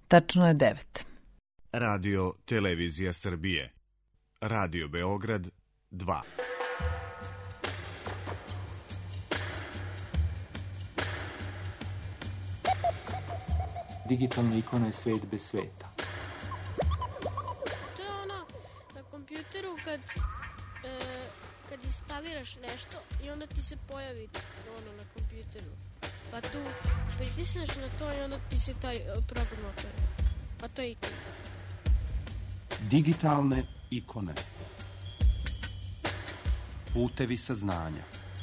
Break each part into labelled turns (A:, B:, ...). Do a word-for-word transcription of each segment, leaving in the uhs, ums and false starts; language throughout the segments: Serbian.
A: Tačno je devet.
B: Radio Televizija Srbije. Radio Beograd dva.
C: Digitalna ikona je svet bez sveta.
D: To je ono na kompjuteru kad, e, kad instaliraš nešto i onda ti se pojavi ono na kompjuteru. Pa tu pritisneš na to i onda ti se taj program otvori. A to je ikona.
C: Digitalne ikone. Putevi saznanja.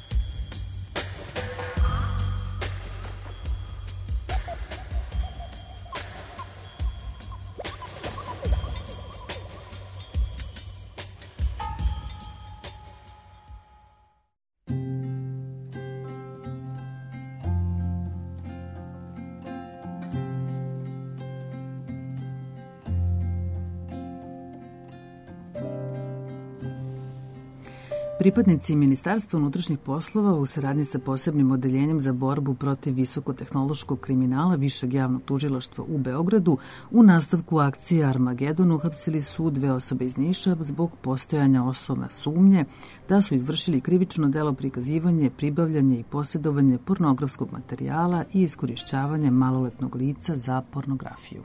A: Pripadnici Ministarstva unutrašnjih poslova u saradnji sa posebnim odeljenjem za borbu protiv visokotehnološkog kriminala Višeg javnog tužilaštva u Beogradu u nastavku akcije Armagedon uhapsili su dve osobe iz Niša zbog postojanja osnovne sumnje da su izvršili krivično delo prikazivanje, pribavljanje i posjedovanje pornografskog materijala i iskorišćavanje maloletnog lica za pornografiju.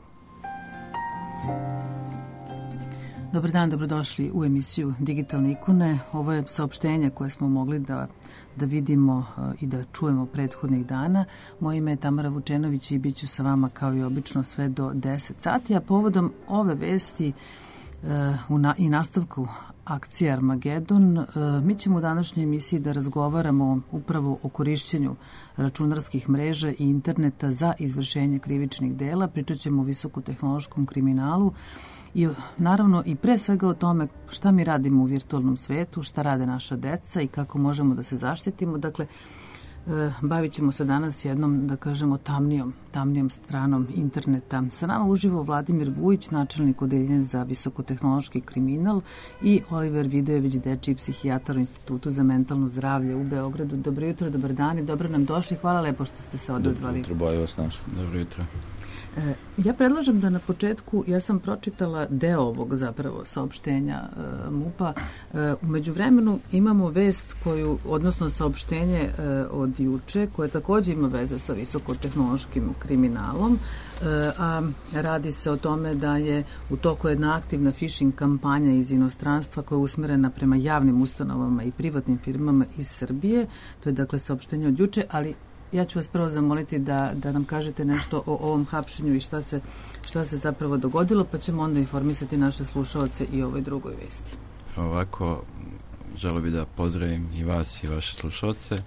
A: Dobar dan, dobrodošli u emisiju Digitalne ikone. Ovo je saopštenje koje smo mogli da, da vidimo i da čujemo prethodnih dana. Moje ime je Tamara Vučenović i bit ću sa vama kao i obično sve do deset sati, a povodom ove vesti uh, na, i nastavku akcije Armagedon, uh, mi ćemo u današnjoj emisiji da razgovaramo upravo o korišćenju računarskih mreža i interneta za izvršenje krivičnih dela. Pričat ćemo o visokotehnološkom kriminalu i naravno i pre svega o tome šta mi radimo u virtualnom svetu, šta rade naša deca i kako možemo da se zaštitimo. Dakle, e, bavit ćemo se danas jednom, da kažemo, tamnijom, tamnijom stranom interneta. Sa nama uživo Vladimir Vujić, načelnik odeljenja za visokotehnološki kriminal, i Oliver Vidojević, dečiji psihijatar u Institutu za mentalno zdravlje u Beogradu. Dobro jutro, dobar dan i dobro nam došli. Hvala lepo što ste se odazvali.
E: Dobro jutro, bolje vas našli. Dobro jutro.
A: Ja predlažem da na početku, ja sam pročitala deo ovog zapravo saopštenja uh, MUP-a. Uh, umeđu vremenu imamo vest koju, odnosno saopštenje uh, od juče, koje takođe ima veze sa visokotehnološkim kriminalom, uh, a radi se o tome da je u toku jedna aktivna phishing kampanja iz inostranstva koja je usmerena prema javnim ustanovama i privatnim firmama iz Srbije. To je dakle saopštenje od juče, ali ja ću vas prvo zamoliti da, da nam kažete nešto o ovom hapšenju i šta se, šta se zapravo dogodilo, pa ćemo onda informisati naše slušaoce i o ovoj drugoj vesti.
E: Ovako, želeo bih da pozdravim i vas i vaše slušaoce.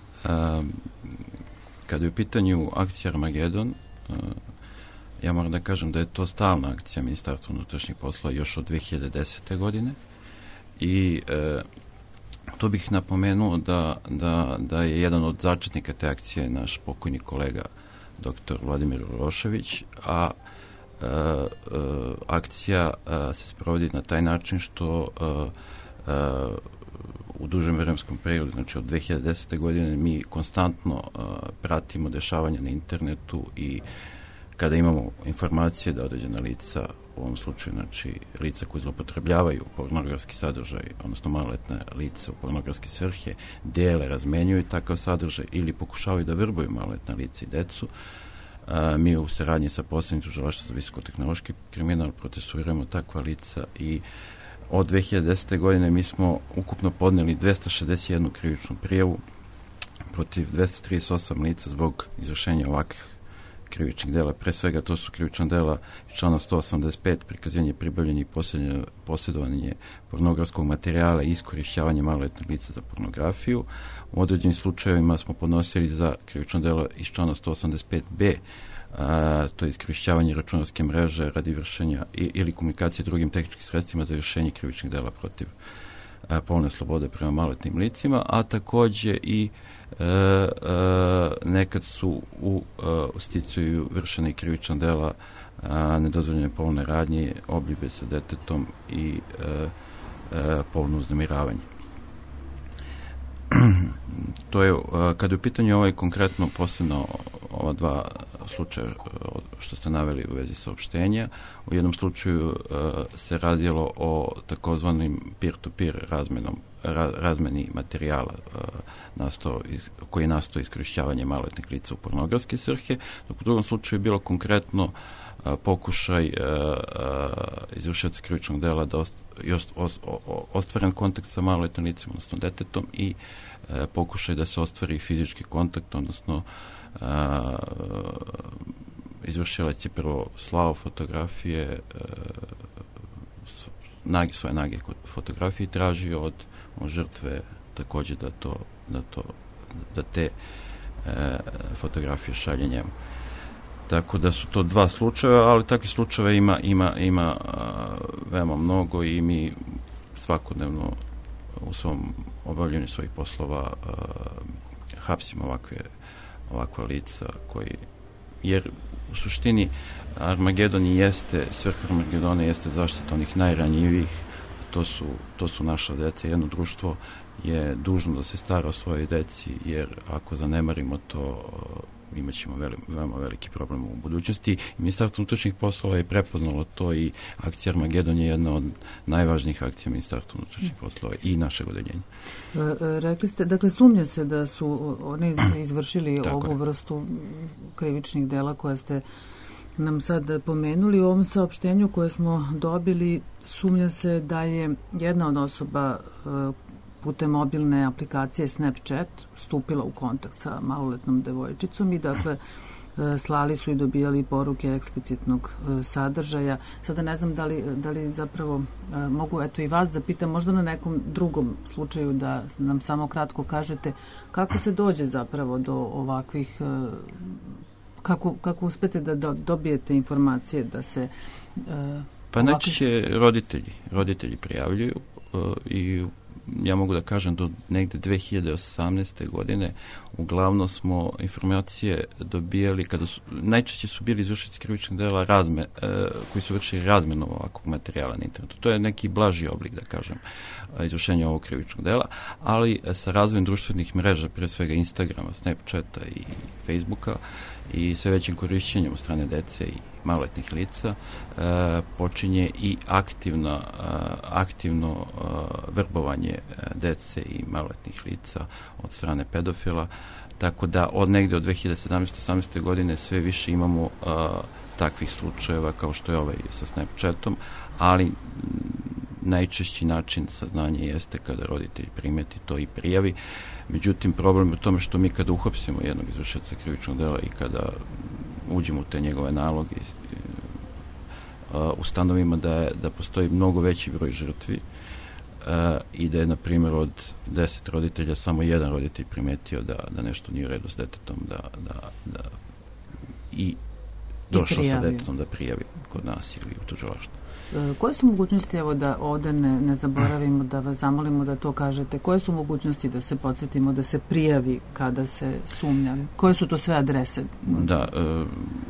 E: Kada je u pitanju akcija Armagedon, ja moram da kažem da je to stalna akcija Ministarstva unutrašnjih poslova još od dve hiljade desete. godine i to bih napomenuo da, da, da je jedan od začetnika te akcije naš pokojni kolega doktor Vladimir Urošević, a e, e, akcija e, se sprovodi na taj način što e, e, u dužem vremenskom periodu, znači od dve hiljade desete. godine, mi konstantno e, pratimo dešavanja na internetu i kada imamo informacije da određena lica, u ovom slučaju, znači, lica koji zloupotrebljavaju pornografski sadržaj, odnosno maloletne lica u pornografske svrhe, dele, razmenjuju takav sadržaj ili pokušavaju da vrbuju maloletna lica i decu, a, mi u saradnji sa posebnim tužilaštvom za visokotehnološki kriminal procesuiramo takva lica i od dve hiljade desete. godine mi smo ukupno podneli dvesta šezdeset jednu krivičnu prijavu protiv dvesta trideset osam lica zbog izvršenja ovakvih krivičnih dela. Pre svega to su krivična dela iz člana sto osamdeset pet, prikazivanje, pribavljanje i posjedovanje pornografskog materijala i iskorišćavanje maloletnih lica za pornografiju. U određenim slučajevima smo podnosili za krivično delo iz člana sto osamdeset pet be, a, to je iskorišćavanje računarske mreže radi vršenja i, ili komunikacije drugim tehničkim sredstvima za vršenje krivičnih dela protiv a, polne slobode prema maloletnim licima, a takođe i E, e, nekad su u e, sticaju vršene krivična dela a, nedozvoljene polne radnje, obljube sa detetom i e, e, polno uznemiravanje. To je, a, kada je u pitanju ovaj konkretno posebno ova dva slučaja što ste naveli u vezi saopštenja. U jednom slučaju se radilo o takozvanim peer-to-peer razmenom, razmeni materijala nastao, koji je nastao iskorišćavanje maloletnih lica u pornografske svrhe, dok u drugom slučaju je bilo konkretno pokušaj izvršioca krivičnog dela da ostvaren kontakt sa maloletnim licem, odnosno detetom, i pokušaj da se ostvari fizički kontakt, odnosno izvršilac je prvo slao fotografije, nage, svoje nage fotografije i tražio od, od žrtve takođe da to, da to, da te e, fotografije šalje njemu. Tako da su to dva slučaja, ali takvih slučajeva ima, ima, ima a, veoma mnogo i mi svakodnevno u svom obavljanju svojih poslova a, hapsimo ovakve, ovakva lica koji, jer u suštini Armagedon jeste, svrha Armagedona jeste zaštita onih najranjivijih, to su, to su naša deca. Jedno društvo je dužno da se stara o svojoj deci, jer ako zanemarimo to, imat ćemo veli, veoma veliki problem u budućnosti. Ministarstvo unutrašnjih poslova je prepoznalo to i akcija Armagedon je jedna od najvažnijih akcija Ministarstva unutrašnjih poslova i našeg odeljenja.
A: E, rekli ste, dakle, sumnja se da su oni izvršili ovu vrstu krivičnih dela koje ste nam sad pomenuli. U ovom saopštenju koje smo dobili sumnja se da je jedna od osoba putem mobilne aplikacije Snapchat stupila u kontakt sa maloletnom devojčicom i dakle slali su i dobijali poruke eksplicitnog sadržaja. Sada ne znam da li, da li zapravo mogu eto i vas da pitam, možda na nekom drugom slučaju da nam samo kratko kažete kako se dođe zapravo do ovakvih, kako, kako uspete da dobijete informacije da se
E: pa najčešće roditelji roditelji prijavljuju i ja mogu da kažem do negde dve hiljade osamnaeste. godine uglavnom smo informacije dobijali kada su, najčešće su bili izvršioci krivičnih dela razme, e, koji su vršili razmenu ovakvog materijala na internetu. To je neki blaži oblik, da kažem, izvršenja ovog krivičnog dela, ali sa razvojem društvenih mreža, pre svega Instagrama, Snapchata i Facebooka i sve većim korišćenjem od strane dece i maloletnih lica, e, počinje i aktivna, e, aktivno e, vrbovanje dece i maloletnih lica od strane pedofila, tako da od negde od dve hiljade sedamnaeste do osamnaeste. godine sve više imamo e, takvih slučajeva kao što je ovaj sa Snapchatom, ali m, najčešći način saznanja jeste kada roditelj primeti to i prijavi. Međutim, problem je u tome što mi kada uhapsimo jednog izvršioca krivičnog dela i kada uđemo u te njegove naloge, uh, ustanovimo da, je, da postoji mnogo veći broj žrtvi uh, i da je, na primjer, od deset roditelja samo jedan roditelj primetio da, da nešto nije u redu s detetom, da, da, da i došao sa detetom da prijavi kod nas ili u tužilaštvu.
A: Koje su mogućnosti, evo da ovde ne, ne zaboravimo, da vas zamolimo da to kažete, koje su mogućnosti da se podsjetimo da se prijavi kada se sumnja? Koje su to sve adrese?
E: Da, e,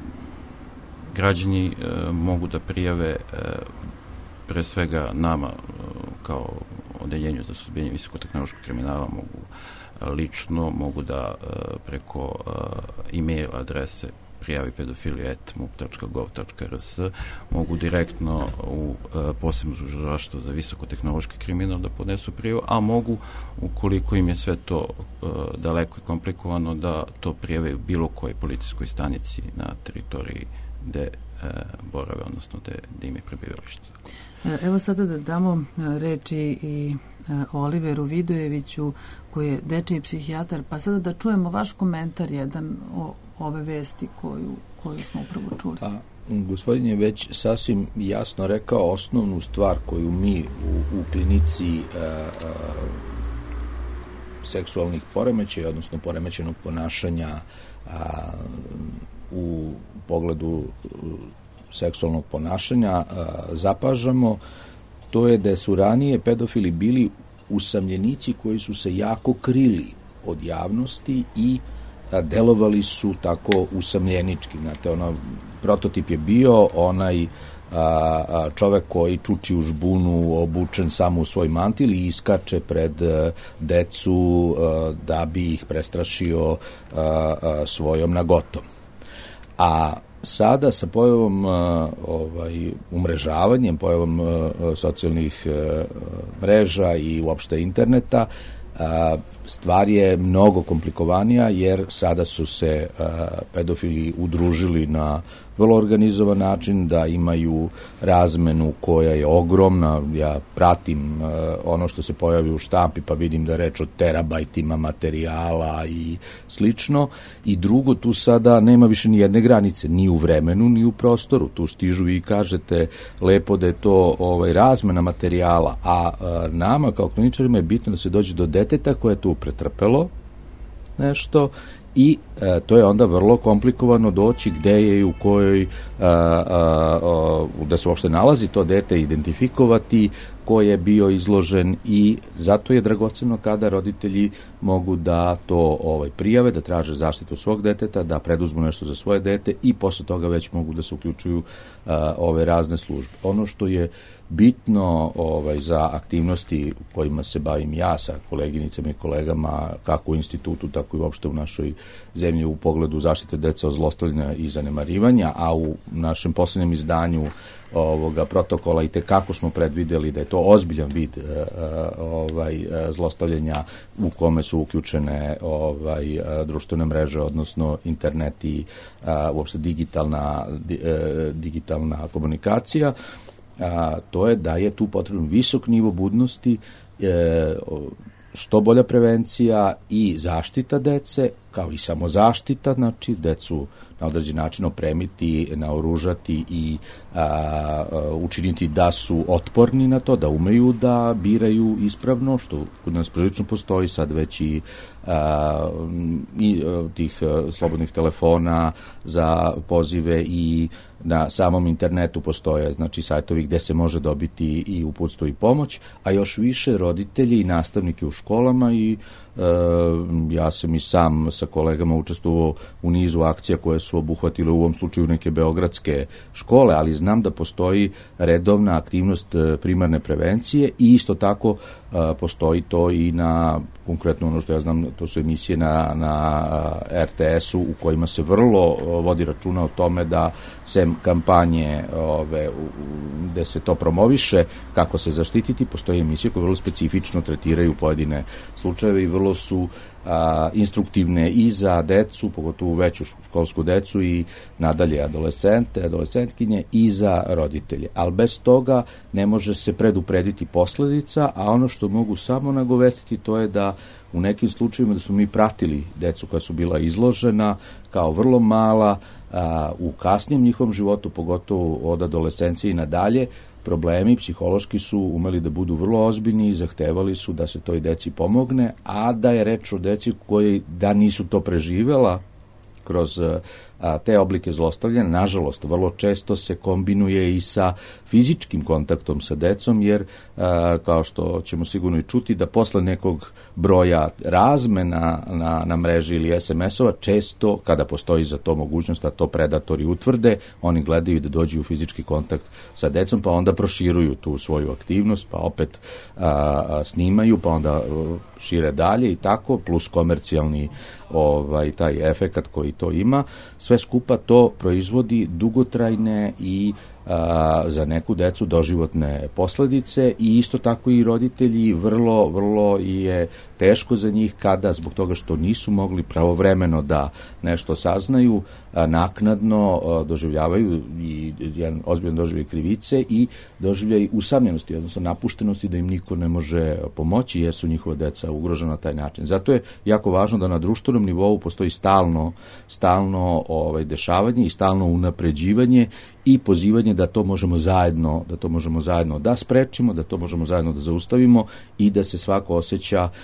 E: građani e, mogu da prijave e, pre svega nama e, kao odeljenju za suzbijanje visokotehnološkog kriminala, mogu e, lično, mogu da e, preko e, e-mail adrese prijavi pedofiliju at mup tačka gov tačka er es, mogu direktno u e, posebno tužilaštvo za visokotehnološki kriminal da podnesu prijavu, a mogu, ukoliko im je sve to e, daleko i komplikovano, da to prijave u bilo kojoj policijskoj stanici na teritoriji gde e, borave, odnosno gde, gde im je prebivalište.
A: Evo sada da damo reči i Oliveru Vidojeviću, koji je dečiji psihijatar, pa sada da čujemo vaš komentar jedan o ove vesti koju, koju smo upravo čuli.
F: Pa, gospodin je već sasvim jasno rekao osnovnu stvar koju mi u, u klinici a, a, seksualnih poremećaja, odnosno poremećenog ponašanja a, u pogledu seksualnog ponašanja a, zapažamo, to je da su ranije pedofili bili usamljenici koji su se jako krili od javnosti i delovali su tako usamljenički. Znate, ono, prototip je bio onaj a, a, čovek koji čuči u žbunu, obučen samo u svoj mantil i iskače pred a, decu a, da bi ih prestrašio a, a, svojom nagotom. A sada sa pojavom ovaj, umrežavanjem, pojavom socijalnih mreža i uopšte interneta, stvar je mnogo komplikovanija, jer sada su se pedofili udružili na vrlo organizovan način, da imaju razmenu koja je ogromna. Ja pratim ono što se pojavi u štampi, pa vidim da je reč o terabajtima materijala i slično. I drugo, tu sada nema više ni jedne granice, ni u vremenu, ni u prostoru. Tu stižu i kažete lepo da je to ovaj, razmena materijala, a nama kao kliničarima je bitno da se dođe do deteta koje je tu pretrpelo nešto, i e, to je onda vrlo komplikovano doći gde je i u kojoj, a, a, a, da se uopšte nalazi to dete, identifikovati ko je bio izložen, i zato je dragoceno kada roditelji mogu da to ovaj, prijave, da traže zaštitu svog deteta, da preduzmu nešto za svoje dete, i posle toga već mogu da se uključuju a, ove razne službe. Ono što je bitno ovaj, za aktivnosti kojima se bavim ja sa koleginicama i kolegama, kako u institutu, tako i uopšte u našoj zemlji u pogledu zaštite dece od zlostavljanja i zanemarivanja, a u našem poslednjem izdanju ovoga protokola i tekako smo predvideli da je to ozbiljan vid uh, ovaj, zlostavljanja u kome su uključene ovaj, društvene mreže, odnosno internet i uh, uopšte digitalna, di, uh, digitalna komunikacija. A, to je da je tu potrebno visok nivo budnosti, e, što bolja prevencija i zaštita dece, kao i samozaštita, znači decu na određen način opremiti, naoružati i a, a, učiniti da su otporni na to, da umeju da biraju ispravno, što kod nas prilično postoji sad već i, a, i a, tih a, slobodnih telefona za pozive, i na samom internetu postoje znači sajtovi gde se može dobiti i uputstvo i pomoć, a još više roditelji i nastavnike u školama, i e, ja sam i sam sa kolegama učestvovao u nizu akcija koje su obuhvatile u ovom slučaju neke beogradske škole, ali znam da postoji redovna aktivnost primarne prevencije, i isto tako e, postoji to i na, konkretno ono što ja znam, to su emisije na, na er te esu u kojima se vrlo vodi računa o tome da sem kampanje ove, gde se to promoviše, kako se zaštititi, postoje emisije koje vrlo specifično tretiraju pojedine slučajeve i vrlo su a, instruktivne i za decu, pogotovo veću školsku decu, i nadalje adolescente, adolescentkinje, i za roditelje. Ali bez toga ne može se preduprediti posledica, a ono što mogu samo nagovestiti to je da u nekim slučajevima da smo mi pratili decu koja su bila izložena kao vrlo mala, a, u kasnijem njihovom životu, pogotovo od adolescencije i nadalje, problemi psihološki su umeli da budu vrlo ozbiljni i zahtevali su da se toj deci pomogne, a da je reč o deci koji da nisu to preživela kroz a, te oblike zlostavljanja, nažalost, vrlo često se kombinuje i sa fizičkim kontaktom sa decom, jer, a, kao što ćemo sigurno i čuti, da posle nekog broja razmena na, na mreži ili es em esova, često, kada postoji za to mogućnost, a to predatori utvrde, oni gledaju da dođu u fizički kontakt sa decom, pa onda proširuju tu svoju aktivnost, pa opet a, a, snimaju, pa onda a, šire dalje i tako, plus komercijalni ovaj, taj efekat koji to ima. Sve skupa to proizvodi dugotrajne i a, za neku decu doživotne posledice, i isto tako i roditelji vrlo, vrlo je teško za njih kada zbog toga što nisu mogli pravovremeno da nešto saznaju, a, naknadno a, doživljavaju i jedan ozbiljan doživljaj krivice i doživljaj usamljenosti, odnosno napuštenosti, da im niko ne može pomoći jer su njihova deca ugrožena na taj način. Zato je jako važno da na društvenom nivou postoji stalno, stalno ovaj, dešavanje i stalno unapređivanje i pozivanje da to možemo zajedno, da to možemo zajedno da sprečimo, da to možemo zajedno da zaustavimo i da se svako osjeća a,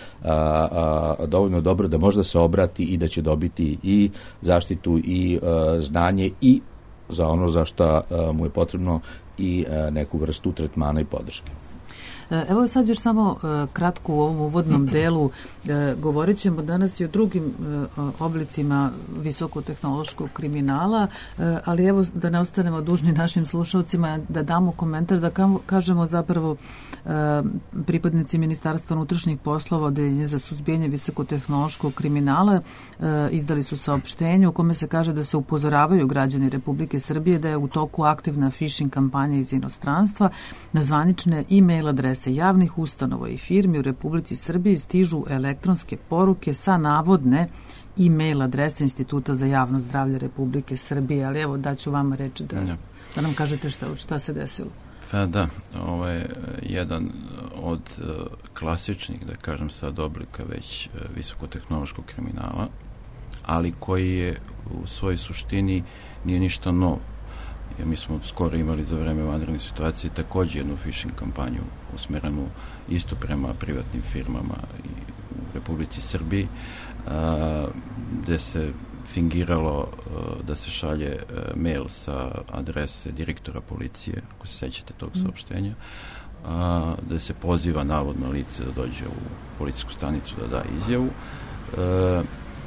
F: a, dovoljno dobro da može da se obrati i da će dobiti i zaštitu i a, znanje i za ono za šta a, mu je potrebno i a, neku vrstu tretmana i podrške.
A: Evo sad još samo kratko u ovom uvodnom delu. Govorit ćemo danas i o drugim oblicima visokotehnološkog kriminala, ali evo da ne ostanemo dužni našim slušalcima, da damo komentar, da kažemo zapravo pripadnici Ministarstva unutrašnjih poslova, Odeljenje za suzbijanje visokotehnološkog kriminala, izdali su saopštenje u kome se kaže da se upozoravaju građani Republike Srbije da je u toku aktivna phishing kampanja iz inostranstva. Na zvanične e-mail adrese javnih ustanova i firmi u Republici Srbiji stižu elektronske poruke sa navodne e-mail adrese Instituta za javno zdravlje Republike Srbije. Ali evo, daću vama reč da, da nam kažete šta, šta se desilo.
E: Pa da, ovo je jedan od uh, klasičnih, da kažem sad, oblika već uh, visokotehnološkog kriminala, ali koji je u svojoj suštini nije ništa novo. Ja, mi smo skoro imali za vreme vanredne situacije takođe jednu phishing kampanju usmerenu isto prema privatnim firmama i u Republici Srbiji, a, gde se fingiralo a, da se šalje a, mail sa adrese direktora policije, ako se sećate tog saopštenja, a, da se poziva navodno lice da dođe u policijsku stanicu da da izjavu. A,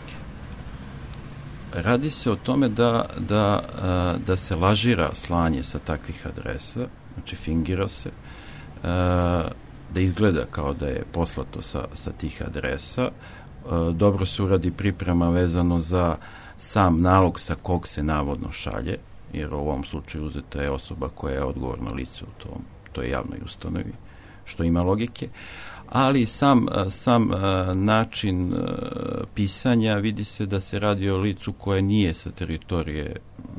E: Radi se o tome da, da, da se lažira slanje sa takvih adresa, znači fingira se, da izgleda kao da je poslato sa, sa tih adresa. Dobro se uradi priprema vezano za sam nalog sa kog se navodno šalje, jer u ovom slučaju uzeta je osoba koja je odgovorna lice u tom, toj javnoj ustanovi, što ima logike. Ali sam, sam način pisanja vidi se da se radi o licu koje nije sa teritorije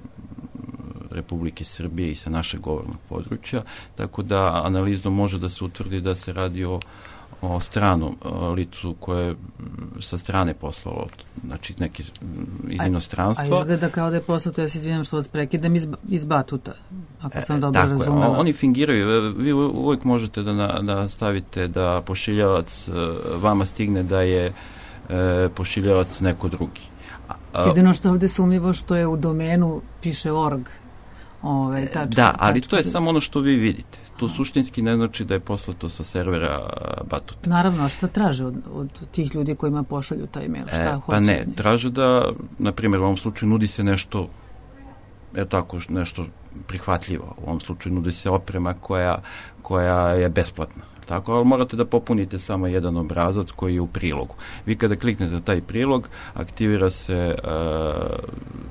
E: Republike Srbije i sa našeg govornog područja, tako da analizom može da se utvrdi da se radi o, o stranom licu koje sa strane poslalo, znači neki iz inostranstva.
A: A izgleda kao da je poslato, ja se izvinjam što vas prekidam, iz, iz Batuta, ako sam dobro
E: Tako
A: razumela.
E: Je, oni fingiraju, vi uvijek možete da, na, da stavite da pošiljavac vama stigne da je e, pošiljavac neko drugi.
A: Jedino što ovde sumnjivo što je u domenu piše org. Ove, tačka,
E: da, ali
A: tačka,
E: to je samo ono što vi vidite. To suštinski ne znači da je poslato sa servera Batuta.
A: Naravno, a šta traže od, od tih ljudi kojima pošalju taj mail? Šta
E: e,
A: hoće?
E: Pa ne, traže da, na primjer, u ovom slučaju nudi se nešto, je tako, nešto prihvatljivo. U ovom slučaju nudi se oprema koja, koja je besplatna. Tako, ali morate da popunite samo jedan obrazac koji je u prilogu. Vi kada kliknete na taj prilog, aktivira se uh,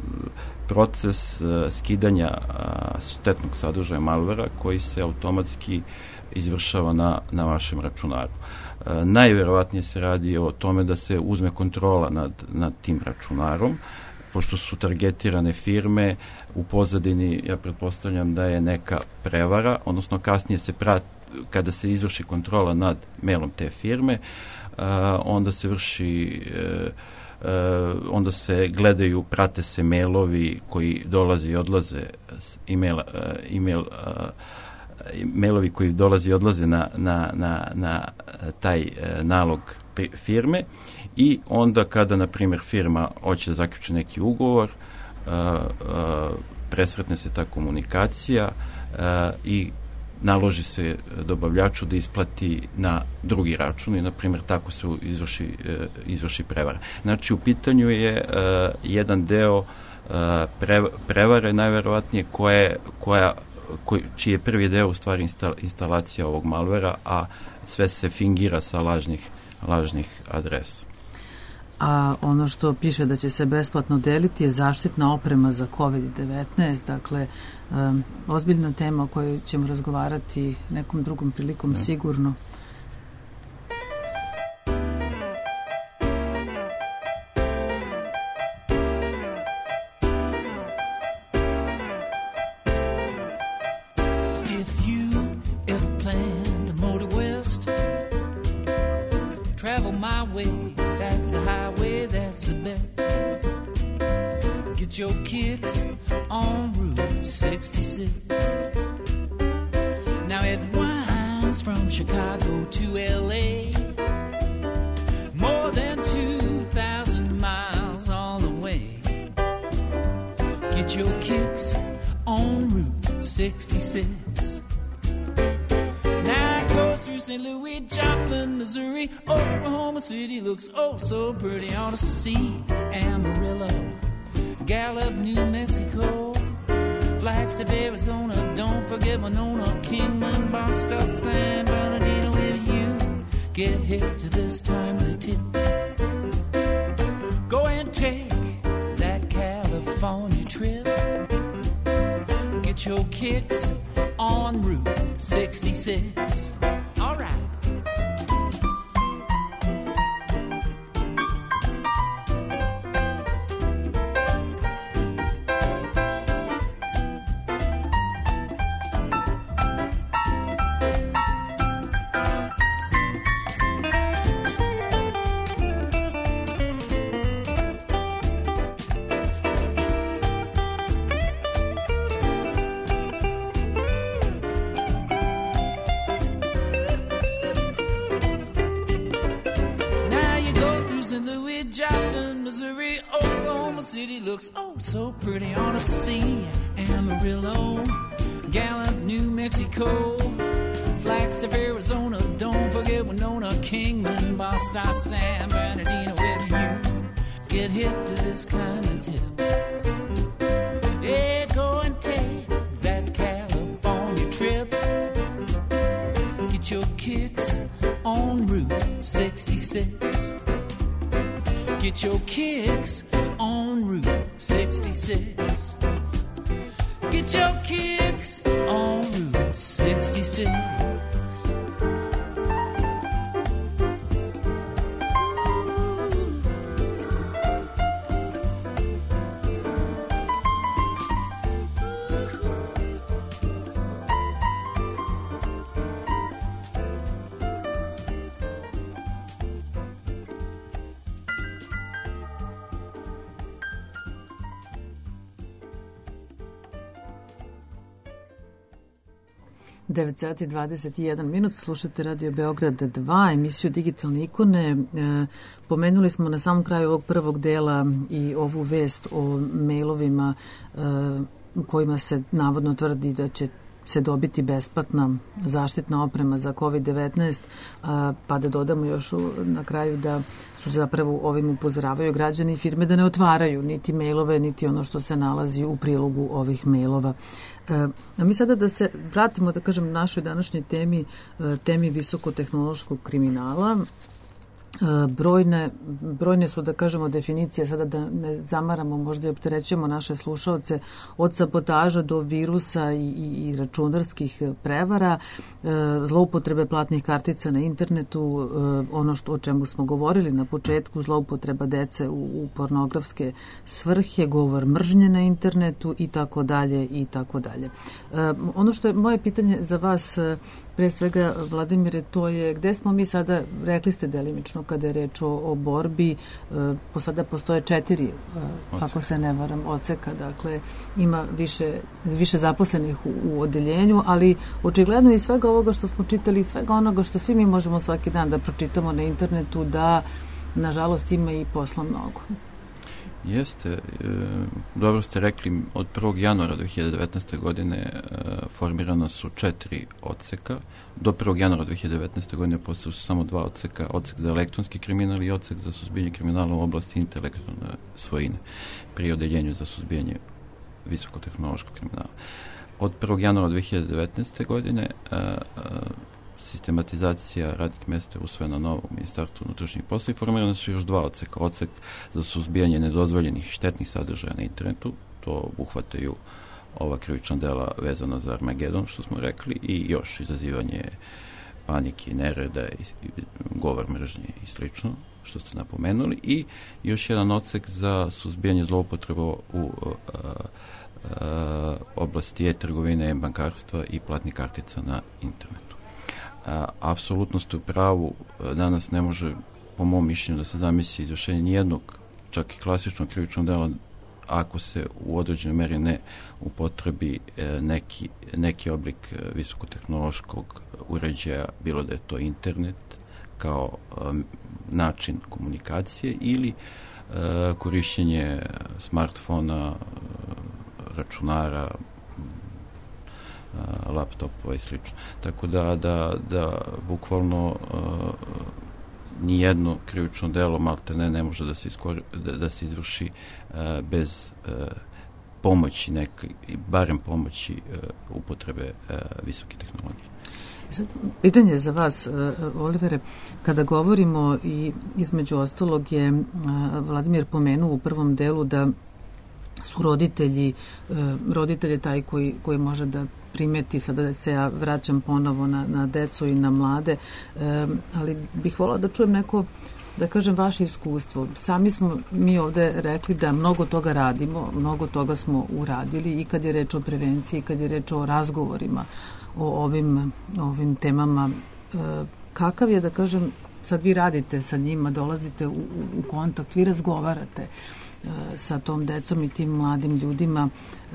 E: proces uh, skidanja uh, štetnog sadržaja malvera koji se automatski izvršava na, na vašem računaru. Uh, najverovatnije se radi o tome da se uzme kontrola nad, nad tim računarom, pošto su targetirane firme, u pozadini ja pretpostavljam da je neka prevara, odnosno kasnije se prati, kada se izvrši kontrola nad mailom te firme, uh, onda se vrši uh, uh, onda se gledaju, prate se mailovi koji dolaze i odlaze s emaila, uh, email, uh, mailovi koji dolaze i odlaze na, na, na, na taj uh, nalog firme i onda kada, na primjer, firma hoće da zaključi neki ugovor, uh, uh, presretne se ta komunikacija uh, i naloži se dobavljaču da isplati na drugi račun i, na primjer, tako se izvrši, izvrši prevara. Znači, u pitanju je uh, jedan deo uh, pre, prevare, najverovatnije, koje, koja, koj, čiji je prvi deo u stvari instal, instalacija ovog malvera, a sve se fingira sa lažnih, lažnih adresa.
A: A ono što piše da će se besplatno deliti je zaštitna oprema za kovid devetnaest, dakle, um, ozbiljna tema o kojoj ćemo razgovarati nekom drugom prilikom, ne. Sigurno.
G: Your kicks on Route sixty-six. Now it winds from Chicago to L A, more than two thousand miles all the way. Get your kicks on Route sixty-six. Now it goes through Saint Louis, Joplin, Missouri, Oklahoma City looks oh so pretty. On to see Amarillo, Gallup, New Mexico, Flagstaff, Arizona, don't forget Winona, Kingman, Boston, San Bernardino. If you get hip to this timely tip, go and take that California trip. Get your kicks on Route sixty-six. All right. City looks oh so pretty. On to see Amarillo, Gallup, New Mexico, Flagstaff, Arizona, don't forget Winona, Kingman, Boston, San Bernardino. If you get hip to this kind of tip, yeah, go and take that California trip. Get your kicks on Route sixty-six. Get your kicks on Route sixty-six. Get your kicks on Route sixty-six.
A: devet sati i dvadeset jedan minut, slušate Radio Beograd dva, emisiju Digitalne ikone. E, pomenuli smo na samom kraju ovog prvog dela i ovu vest o mailovima e, u kojima se navodno tvrdi da će se dobiti besplatna zaštitna oprema za kovid devetnaest, a, pa da dodamo još u, na kraju da su zapravo ovim upozoravaju građani i firme da ne otvaraju niti mailove, niti ono što se nalazi u prilogu ovih mailova. E, a mi sada da se vratimo, da kažem, našoj današnjoj temi, e, temi visokotehnološkog kriminala. Brojne, brojne su, da kažemo, definicije, sada da ne zamaramo, možda i opterećujemo naše slušaoce, od sabotaža do virusa i, i, i računarskih prevara, zloupotrebe platnih kartica na internetu, ono što, o čemu smo govorili na početku, zloupotreba dece u, u pornografske svrhe, govor mržnje na internetu i tako dalje i tako dalje. Ono što je moje pitanje za vas, pre svega, Vladimire, to je gde smo mi sada, rekli ste delimično kada je reč o, o borbi, e, po sada postoje četiri, e, ako se ne varam, odseka, dakle ima više, više zaposlenih u, u odeljenju, ali očigledno i svega ovoga što smo čitali, svega onoga što svi mi možemo svaki dan da pročitamo na internetu, da nažalost ima i posla mnogo.
E: Jeste, e, dobro ste rekli, od prvog januara dve hiljade devetnaeste. godine e, formirana su četiri odseka. Do prvog januara dve hiljade devetnaeste. godine postali su samo dva odseka, odsek za elektronski kriminal i odsek za suzbijanje kriminala u oblasti intelektualne svojine pri odeljenju za suzbijanje visokotehnološkog kriminala. Od prvog januara dve hiljade devetnaeste. godine e, e, sistematizacija radnih mesta je usvojena novo u Ministarstvu unutrašnjih poslova i formirane su još dva odseka. Odsek za suzbijanje nedozvoljenih štetnih sadržaja na internetu, to uhvataju ova krivična dela vezana za Armagedon, što smo rekli, i još izazivanje panike, nereda, i, i govor mržnje i slično, što ste napomenuli, i još jedan odsek za suzbijanje zloupotreba u a, a, oblasti e-trgovine, bankarstva i platnih kartica na internetu. A, apsolutno ste u pravu, danas ne može, po mom mišljenju, da se zamisli izvršenje nijednog, čak i klasičnog krivičnog dela, ako se u određenoj meri ne upotrebi e, neki, neki oblik e, visokotehnološkog uređaja, bilo da je to internet kao e, način komunikacije ili e, korišćenje smartfona, e, računara, laptopova i slično. Tako da, da, da bukvalno uh, nijedno krivično delo maltene ne može da se, iskor, da, da se izvrši uh, bez uh, pomoći, neke, barem pomoći uh, upotrebe uh, visoke tehnologije.
A: Sad, pitanje za vas, Olivere, kada govorimo i između ostalog je Vladimir pomenuo u prvom delu da su roditelji, roditelje taj koji, koji može da primeti, sada se ja vraćam ponovo na, na decu i na mlade, ali bih volila da čujem neko, da kažem, vaše iskustvo. Sami smo mi ovde rekli da mnogo toga radimo, mnogo toga smo uradili i kad je reč o prevenciji, kad je reč o razgovorima o ovim, ovim temama. Kakav je, da kažem, sad vi radite sa njima, dolazite u, u kontakt, vi razgovarate sa tom decom i tim mladim ljudima.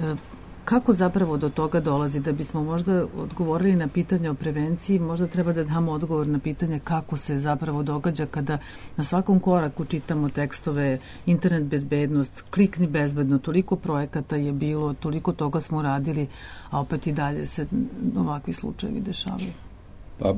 A: Kako zapravo do toga dolazi? Da bismo možda odgovorili na pitanje o prevenciji, možda treba da damo odgovor na pitanje kako se zapravo događa kada na svakom koraku čitamo tekstove internet bezbednost, klikni bezbedno, toliko projekata je bilo, toliko toga smo radili, a opet i dalje se ovakvi slučajevi dešavaju.
F: Pa,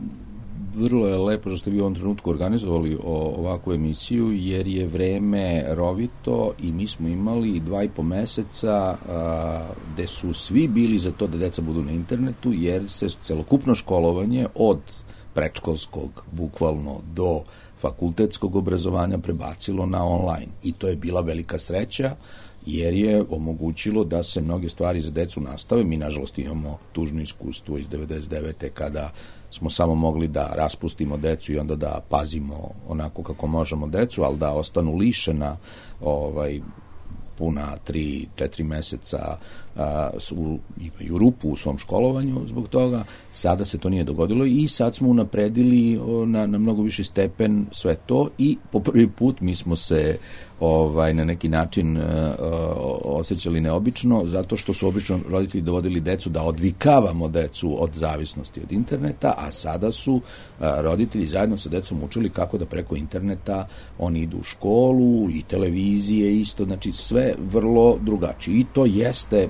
F: vrlo je lepo što ste vi u ovom trenutku organizovali o, ovakvu emisiju, jer je vreme rovito i mi smo imali dva i po meseca a, gde su svi bili za to da deca budu na internetu, jer se celokupno školovanje od predškolskog bukvalno do fakultetskog obrazovanja prebacilo na online. I to je bila velika sreća, jer je omogućilo da se mnoge stvari za decu nastave. Mi, nažalost, imamo tužno iskustvo iz devedeset devete kada smo samo mogli da raspustimo decu i onda da pazimo onako kako možemo decu, ali da ostanu lišena ovaj, puna tri, četiri meseca a, su, imaju rupu u svom školovanju zbog toga. Sada se to nije dogodilo i sad smo unapredili o, na, na mnogo viši stepen sve to i po prvi put mi smo se ovaj, na neki način uh, osjećali neobično, zato što su obično roditelji dovodili decu da odvikavamo decu od zavisnosti od interneta, a sada su uh, roditelji zajedno sa decom učili kako da preko interneta oni idu u školu i televizije isto, znači sve vrlo drugačije. I to jeste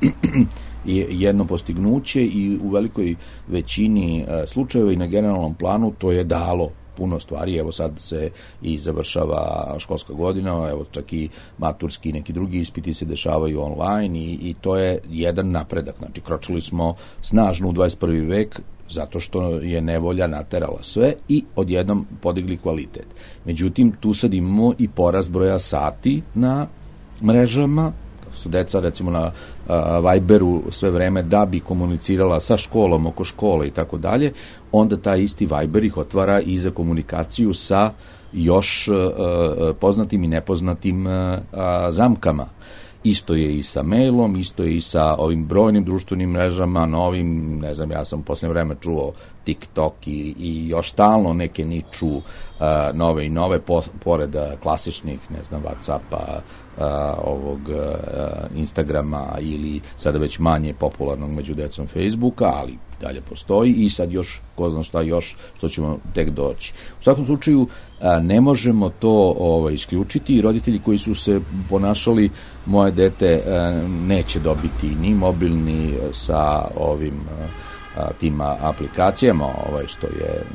F: jedno postignuće i u velikoj većini uh, slučajeva i na generalnom planu to je dalo puno stvari. Evo sad se i završava školska godina, evo čak i maturski i neki drugi ispiti se dešavaju online i, i to je jedan napredak. Znači, kročili smo snažno u dvadeset prvi vek zato što je nevolja naterala sve i odjednom podigli kvalitet. Međutim, tu sad imamo i porast broja sati na mrežama, su deca recimo na uh, Viberu sve vreme da bi komunicirala sa školom, oko škole i tako dalje, onda taj isti Viber ih otvara i za komunikaciju sa još uh, poznatim i nepoznatim uh, zamkama. Isto je i sa mailom, isto je i sa ovim brojnim društvenim mrežama, novim, ne znam, ja sam u posljednje vreme čuo TikTok i, i još stalno neke niču uh, nove i nove, po, pored klasičnih, ne znam, Whatsappa, uh, ovog uh, Instagrama ili sada već manje popularnog među decom Facebooka, ali dalje postoji i sad još, ko zna šta još, što ćemo tek doći. U svakom slučaju, ne možemo to ovaj, isključiti i roditelji koji su se ponašali, moje dete neće dobiti ni mobilni sa ovim tim aplikacijama, ovaj, što je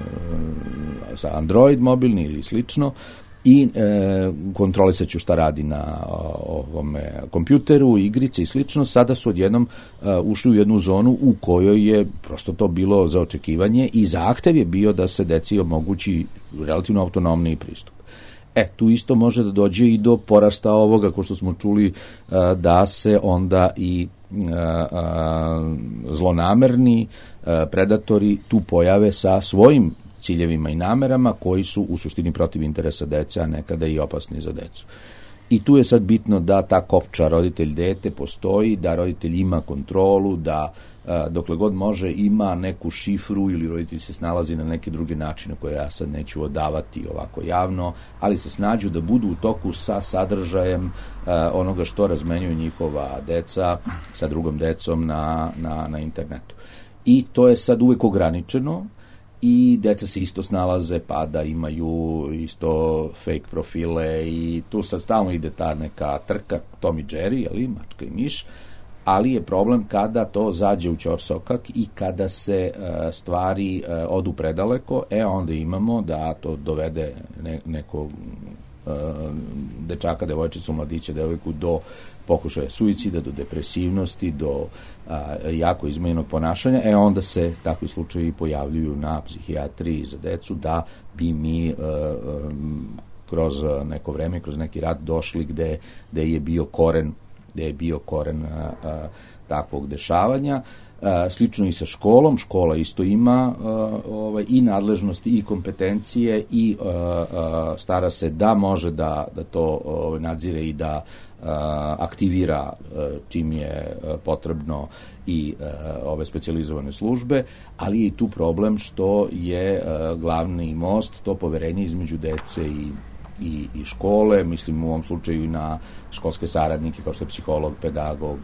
F: sa Android mobilni ili slično, i e, kontrolisat ću šta radi na ovome kompjuteru, igrice i slično. Sada su odjednom e, ušli u jednu zonu u kojoj je prosto to bilo za očekivanje i zahtev je bio da se deci omogući relativno autonomniji pristup. E, tu isto može da dođe i do porasta ovoga, ko što smo čuli, e, da se onda i e, a, zlonamerni e, predatori tu pojave sa svojim ciljevima i namerama koji su u suštini protiv interesa dece, a nekada i opasni za decu. I tu je sad bitno da ta kopča roditelj-dete postoji, da roditelj ima kontrolu, da a, dokle god može ima neku šifru ili roditelj se snalazi na neke druge načine koje ja sad neću odavati ovako javno, ali se snađu da budu u toku sa sadržajem a, onoga što razmenjuju njihova deca sa drugom decom na, na, na internetu. I to je sad uvek ograničeno, i deca se isto snalaze pa da imaju isto fake profile i tu sad stalno ide ta neka trka Tom i Jerry, jeli, mačka i miš, ali je problem kada to zađe u ćorsokak i kada se uh, stvari uh, odu predaleko, e onda imamo da to dovede ne, nekog uh, dečaka, devojčicu, mladića, devojku do pokušaja suicida, do depresivnosti, do a, jako izmenjenog ponašanja, e onda se takvi slučajevi pojavljuju na psihijatriji za decu, da bi mi a, a, kroz neko vreme, kroz neki rad došli gde, gde je bio koren, gde je bio koren a, a, takvog dešavanja. A, slično i sa školom, škola isto ima a, ovaj, i nadležnosti i kompetencije i a, a, stara se da može da, da to ovaj, nadzire i da aktivira čim je potrebno i ove specijalizovane službe, ali je i tu problem što je glavni most to poverenje između dece i I, i škole, mislim u ovom slučaju i na školske saradnike kao što je psiholog, pedagog,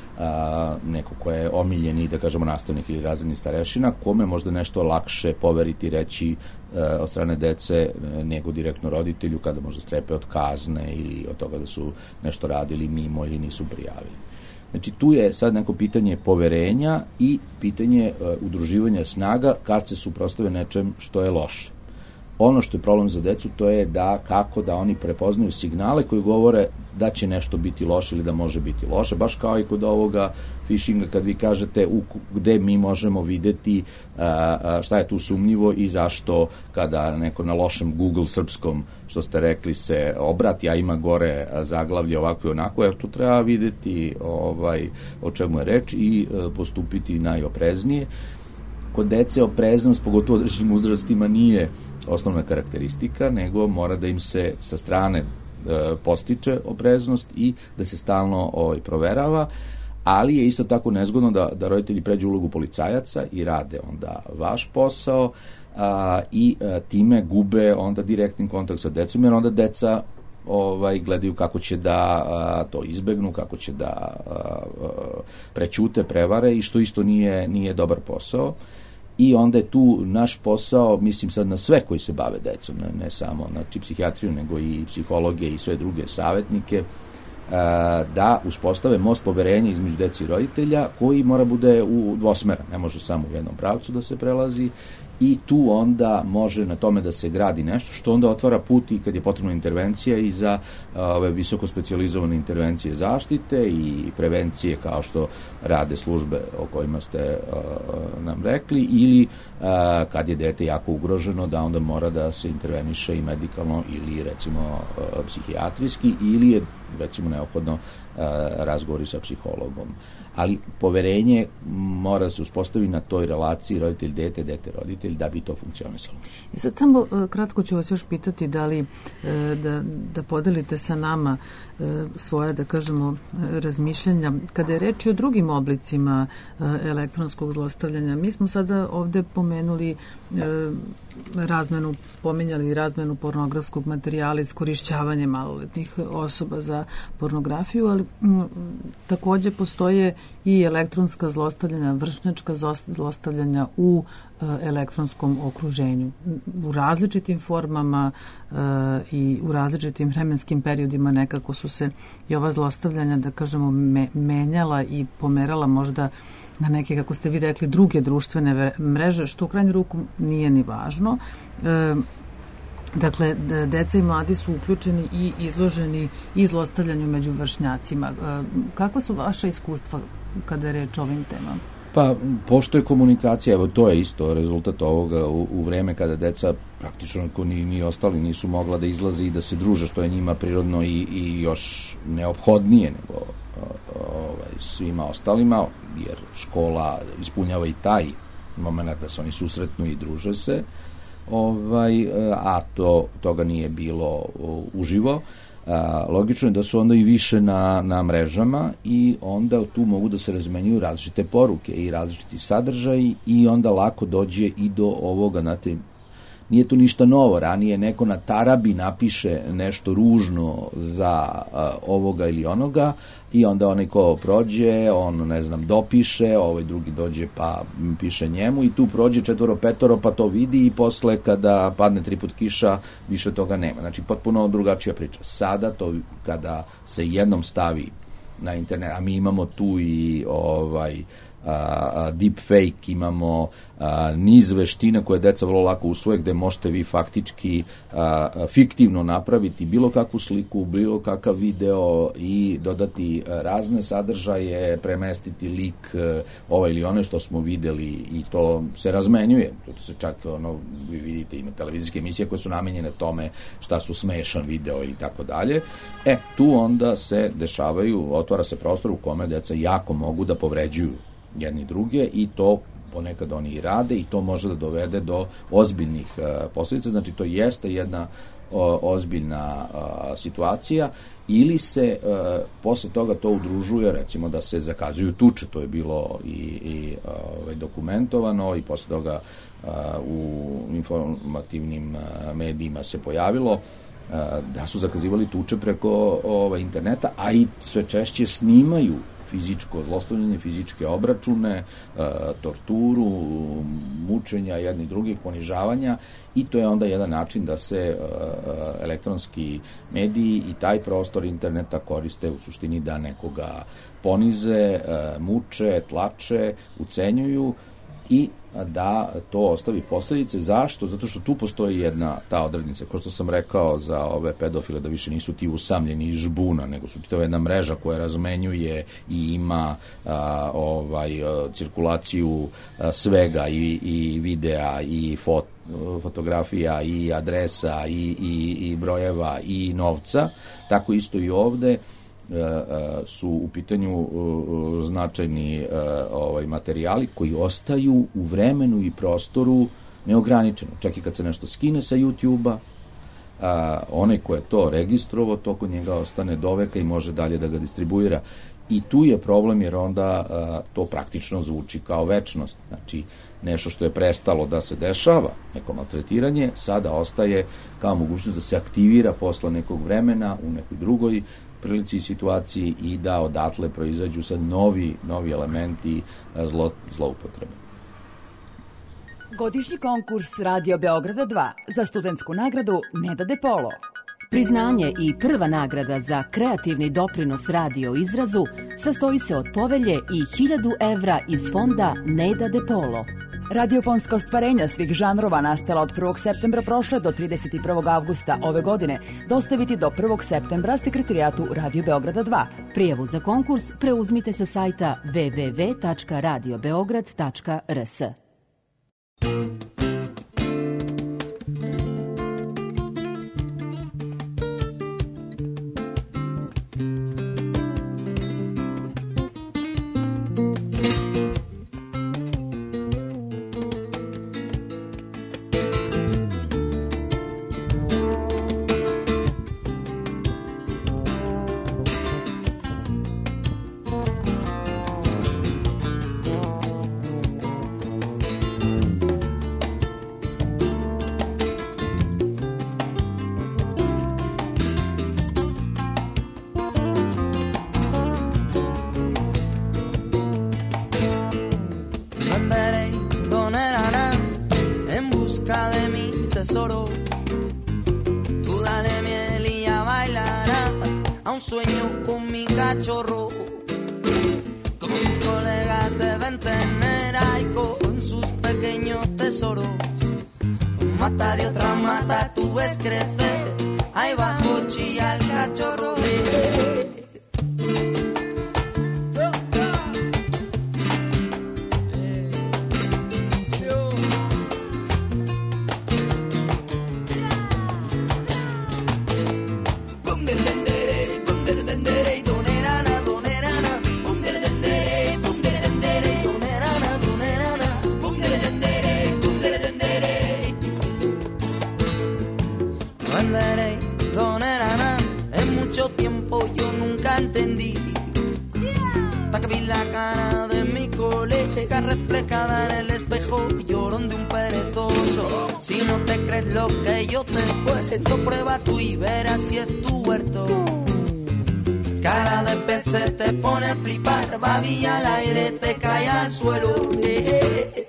F: a, neko ko je omiljeni, da kažemo, nastavnik ili razredni starešina, kome možda nešto lakše poveriti, reći a, od strane dece nego direktno roditelju kada možda strepe od kazne ili od toga da su nešto radili mimo ili nisu prijavili. Znači tu je sad neko pitanje poverenja i pitanje a, udruživanja snaga kad se suprotstave nečem što je loše. Ono što je problem za decu, to je da kako da oni prepoznaju signale koji govore da će nešto biti loše ili da može biti loše, baš kao i kod ovoga phishinga kad vi kažete u, gde mi možemo videti a, šta je tu sumnjivo i zašto kada neko na lošem Google srpskom, što ste rekli, se obrati, a ima gore zaglavlje ovako i onako, jer tu treba videti ovaj, o čemu je reč i a, postupiti najopreznije. Kod dece opreznost, pogotovo u određenim uzrastima, nije osnovna karakteristika, nego mora da im se sa strane e, postiče opreznost i da se stalno ovaj, proverava, ali je isto tako nezgodno da, da roditelji pređu ulogu policajaca i rade onda vaš posao a, i a, time gube onda direktni kontakt sa decom, jer onda deca ovaj, gledaju kako će da a, to izbegnu, kako će da a, a, prećute, prevare i što isto nije, nije dobar posao. I onda je tu naš posao, mislim sad na sve koji se bave decom, ne, ne samo znači psihijatriju, nego i psihologe i sve druge savetnike, da uspostave most poverenja između dece i roditelja, koji mora bude u dvosmera, ne može samo u jednom pravcu da se prelazi, i tu onda može na tome da se gradi nešto što onda otvara put i kad je potrebna intervencija i za ove visoko specijalizovane intervencije zaštite i prevencije kao što rade službe o kojima ste uh, nam rekli, ili uh, kad je dete jako ugroženo da onda mora da se interveniše i medikalno ili recimo uh, psihijatrijski, ili je recimo neophodno uh, razgovori sa psihologom. Ali poverenje mora da se uspostavi na toj relaciji roditelj-dete, dete-roditelj da bi to funkcionisalo.
A: I sad samo kratko ću vas još pitati da li da, da podelite sa nama svoje, da kažemo, razmišljanja. Kada je reč o drugim oblicima elektronskog zlostavljanja, mi smo sada ovde pomenuli razmenu, pominjali razmenu pornografskog materijala, iskorišćavanje maloletnih osoba za pornografiju, ali m, takođe postoje i elektronska zlostavljanja, vršnjačka zlostavljanja u e, elektronskom okruženju. U različitim formama e, i u različitim vremenskim periodima nekako su se i ova zlostavljanja, da kažemo, me, menjala i pomerala možda na neke, kako ste vi rekli, druge društvene mreže, što u krajnju ruku nije ni važno. E, dakle, deca i mladi su uključeni i izloženi i zlostavljanju među vršnjacima. E, kakva su vaša iskustva kada je reč o ovim temama?
F: Pa, pošto je komunikacija, evo to je isto rezultat ovoga u, u vreme kada deca praktično ako ni, ni ostali nisu mogla da izlaze i da se druže, što je njima prirodno i, i još neophodnije nego ovaj, svima ostalima, jer škola ispunjava i taj moment da se oni susretnu i druže se, ovaj, a to, toga nije bilo uživo. A, logično je da su onda i više na, na mrežama i onda tu mogu da se razmenjuju različite poruke i različiti sadržaji i onda lako dođe i do ovoga, znate, nije to ništa novo, ranije neko na tarabi napiše nešto ružno za a, ovoga ili onoga i onda onaj ko prođe, on, ne znam, dopiše, ovaj drugi dođe pa piše njemu i tu prođe četvoro, petoro pa to vidi i posle kada padne tri put kiša više toga nema. Znači potpuno drugačija priča. Sada to kada se jednom stavi na internet, a mi imamo tu i ovaj a, deepfake, imamo a, niz veština koje deca vrlo lako usvoje, gde možete vi faktički a, a, fiktivno napraviti bilo kakvu sliku, bilo kakav video i dodati razne sadržaje, premestiti lik ovaj ili one što smo videli i to se razmenjuje. To se čak, ono, vi vidite, ima televizijske emisije koje su namenjene tome šta su smešan video i tako dalje. E, tu onda se dešavaju, otvara se prostor u kome deca jako mogu da povređuju jedni druge i to ponekad oni i rade i to može da dovede do ozbiljnih uh, posljedica. Znači, to jeste jedna o, ozbiljna uh, situacija ili se uh, posle toga to udružuje, recimo da se zakazuju tuče, to je bilo i, i uh, dokumentovano i posle toga uh, u informativnim uh, medijima se pojavilo uh, da su zakazivali tuče preko ovaj, interneta, a i sve češće snimaju fizičko zlostavljanje, fizičke obračune, e, torturu, mučenja jednih drugih, ponižavanja i to je onda jedan način da se e, elektronski mediji i taj prostor interneta koriste u suštini da nekoga ponize, e, muče, tlače, ucenjuju i da to ostavi posledice. Zašto? Zato što tu postoji jedna ta odrednica, kao što sam rekao za ove pedofile, da više nisu ti usamljeni iz žbuna, nego su čitava jedna mreža koja razmenjuje i ima a, ovaj, a, cirkulaciju a, svega i, i videa i fot, fotografija i adresa i, i, i brojeva i novca. Tako isto i ovde su u pitanju značajni ovaj, materijali koji ostaju u vremenu i prostoru neograničeno. Čak i kad se nešto skine sa YouTube-a, onaj ko je to registrovao, to kod njega ostane doveka i može dalje da ga distribuira. I tu je problem jer onda to praktično zvuči kao večnost. Znači, nešto što je prestalo da se dešava, neko maltretiranje, sada ostaje kao mogućnost da se aktivira posle nekog vremena u nekoj drugoj prilici i situaciji i da odatle proizađu sad novi, novi elementi zlo, zloupotrebe.
H: Godišnji konkurs Radio Beograda dva za studentsku nagradu Neda De Polo.
I: Priznanje i prva nagrada za kreativni doprinos radio izrazu sastoji se od povelje i hiljadu evra iz fonda Neda De Polo.
H: Radiofonska ostvarenja svih žanrova nastala od prvog septembra prošle do trideset prvog avgusta ove godine dostaviti do prvog septembra sekretarijatu Radio Beograda dva.
I: Prijavu za konkurs preuzmite sa sajta w w w tačka radio beograd tačka r s.
J: Babilla al aire, te cae al suelo. Eh.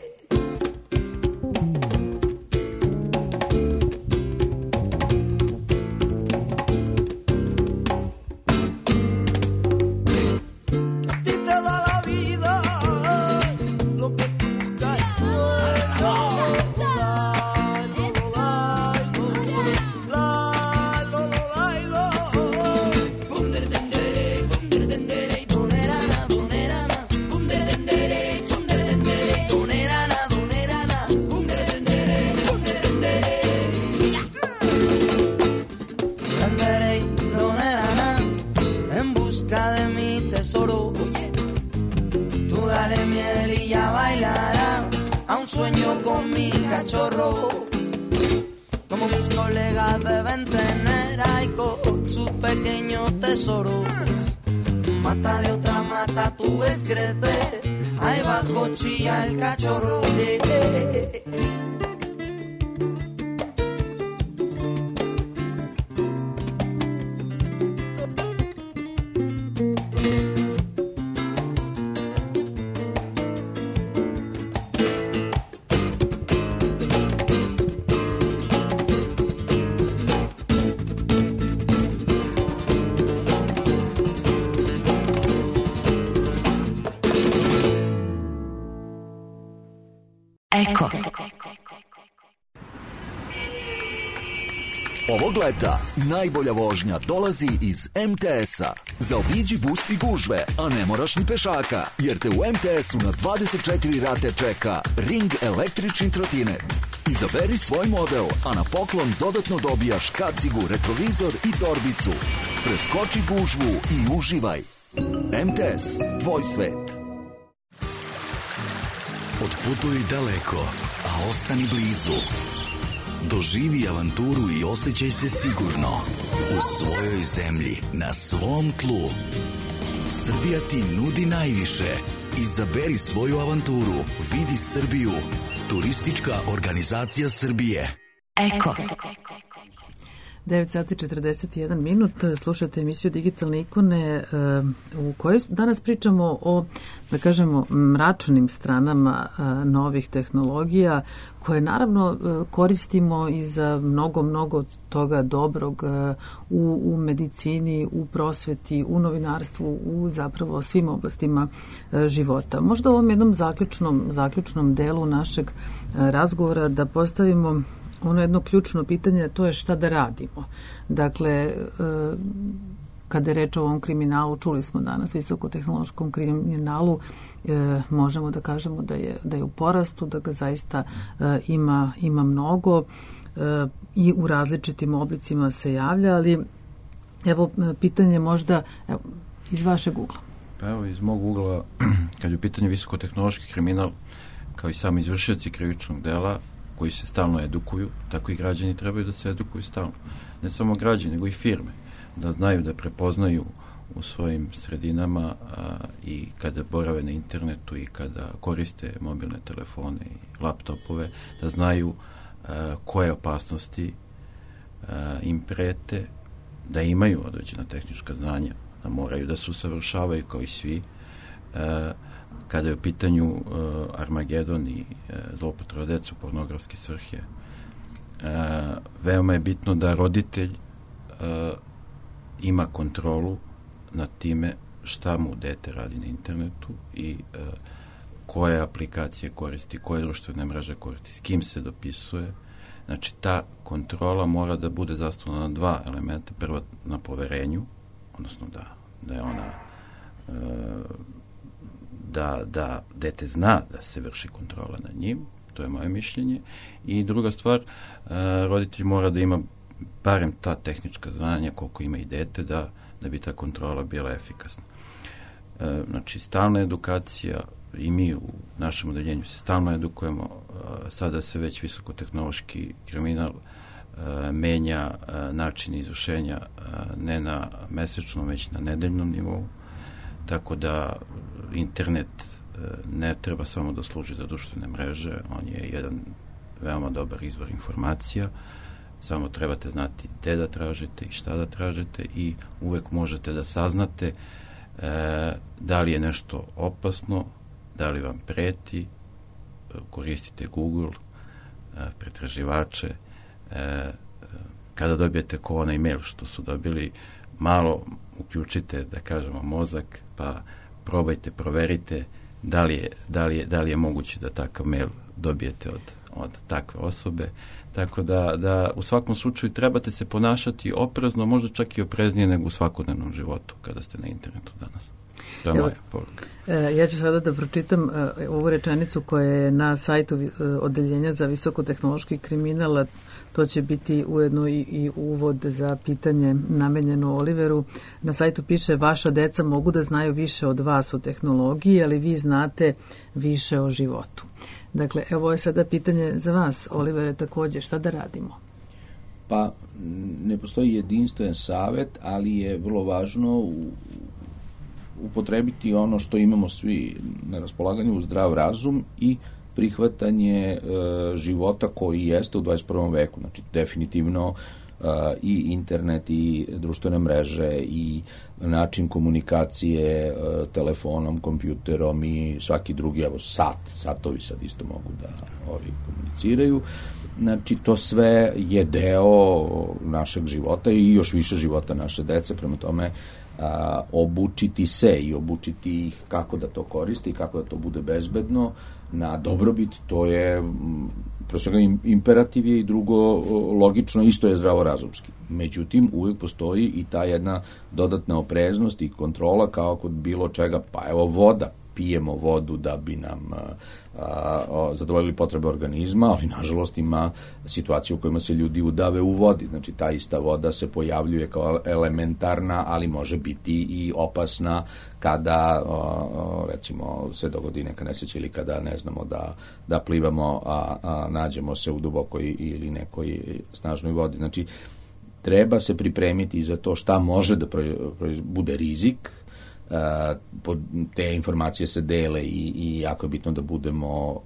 J: sueño con mi cachorro. Como mis colegas deben tener ahí con sus pequeños tesoros. Mata de otra mata tú ves crecer, ahí bajo chilla el cachorro. Eh, eh, eh.
K: Eko. Ovog leta najbolja vožnja dolazi iz em te esa. Zaobiđi bus i gužve, a ne moraš ni pešaka, jer te u em te esu na dvadeset četiri rate čeka Ring električni trotinet. Izaberi svoj model, a na poklon dodatno dobijaš kacigu, retrovizor i torbicu. Preskoči gužvu i uživaj. em te es, tvoj svet.
L: Otputuj daleko, a ostani blizu. Doživi avanturu i osjećaj se sigurno u svojoj zemlji, na svom tlu. Srbija ti nudi najviše. Izaberi svoju avanturu. Vidi Srbiju. Turistička organizacija Srbije.
K: Eko.
A: devet sati četrdeset jedan minut, slušate emisiju Digitalne ikone u kojoj danas pričamo o, da kažemo, mračnim stranama novih tehnologija koje naravno koristimo i za mnogo, mnogo toga dobrog u, u medicini, u prosveti, u novinarstvu, u zapravo svim oblastima života. Možda u ovom jednom zaključnom, zaključnom delu našeg razgovora da postavimo ono jedno ključno pitanje, to je šta da radimo. Dakle, kada je reč o ovom kriminalu, čuli smo danas, visokotehnološkom kriminalu, možemo da kažemo da je, da je u porastu, da ga zaista ima, ima mnogo i u različitim oblicima se javlja, ali evo pitanje možda evo, iz vašeg ugla.
E: Pa evo, iz mog ugla, kad je u pitanju visokotehnološki kriminal, kao i sami izvršioci krivičnog dela, koji se stalno edukuju, tako i građani trebaju da se edukuju stalno. Ne samo građani, nego i firme, da znaju, da prepoznaju u svojim sredinama a, i kada borave na internetu i kada koriste mobilne telefone i laptopove, da znaju a, koje opasnosti a, im prete, da imaju određena tehnička znanja, da moraju da se usavršavaju kao i svi. A, kada je u pitanju uh, Armagedon i uh, zloupotreba dece u pornografske svrhe, uh, veoma je bitno da roditelj uh, ima kontrolu nad time šta mu dete radi na internetu i uh, koje aplikacije koristi, koje društvene mreže koristi, s kim se dopisuje. Znači, ta kontrola mora da bude zasnovana na dva elementa. Prvo, na poverenju, odnosno da, da je ona uh, da, da dete zna da se vrši kontrola nad njim, to je moje mišljenje. I druga stvar, roditelj mora da ima barem ta tehnička znanja koliko ima i dete da, da bi ta kontrola bila efikasna. Znači, stalna edukacija, i mi u našem odeljenju se stalno edukujemo, sada se već visokotehnološki kriminal menja način izvršenja ne na mesečnom, već na nedeljnom nivou. Tako da internet ne treba samo da služi za društvene mreže, on je jedan veoma dobar izvor informacija, samo trebate znati gde da tražite i šta da tražite i uvek možete da saznate e, da li je nešto opasno, da li vam preti, koristite Google, e, pretraživače, e, kada dobijete ko onaj mail što su dobili, malo uključite, da kažemo, mozak, pa probajte, proverite da li je, da li je, da li je moguće da takav mail dobijete od, od takve osobe. Tako da, da u svakom slučaju trebate se ponašati oprezno, možda čak i opreznije nego u svakodnevnom životu kada ste na internetu danas. To je moja poruka.
A: Ja ću sada da pročitam ovu rečenicu koja je na sajtu Odeljenja za visokotehnološki kriminal. To će biti ujedno i, i uvod za pitanje namenjeno Oliveru. Na sajtu piše: vaša deca mogu da znaju više od vas o tehnologiji, ali vi znate više o životu. Dakle, evo je sada pitanje za vas, Olivere, takođe, šta da radimo?
F: Pa, ne postoji jedinstven savet, ali je vrlo važno u, upotrebiti ono što imamo svi na raspolaganju, u zdrav razum i prihvatanje e, života koji jeste u dvadeset prvom veku. Znači, definitivno e, i internet i društvene mreže i način komunikacije e, telefonom, kompjuterom i svaki drugi, evo sat, satovi sad isto mogu da ovi komuniciraju. Znači, to sve je deo našeg života i još više života naše dece, prema tome a, obučiti se i obučiti ih kako da to koristi, kako da to bude bezbedno, na dobrobit, to je pre svega imperativ je i drugo logično, isto je zdravorazumski. Međutim, uvijek postoji i ta jedna dodatna opreznost i kontrola kao kod bilo čega, pa evo voda, pijemo vodu da bi nam a, a, zadovoljili potrebe organizma, ali nažalost ima situacije u kojima se ljudi udave u vodi. Znači, ta ista voda se pojavljuje kao elementarna, ali može biti i opasna kada, a, recimo, se dogodi neka nesreća ili kada ne znamo da, da plivamo, a, a nađemo se u dubokoj ili nekoj snažnoj vodi. Znači, treba se pripremiti za to šta može da pro, pro, bude rizik. Uh, te informacije se dele i, i jako je bitno da budemo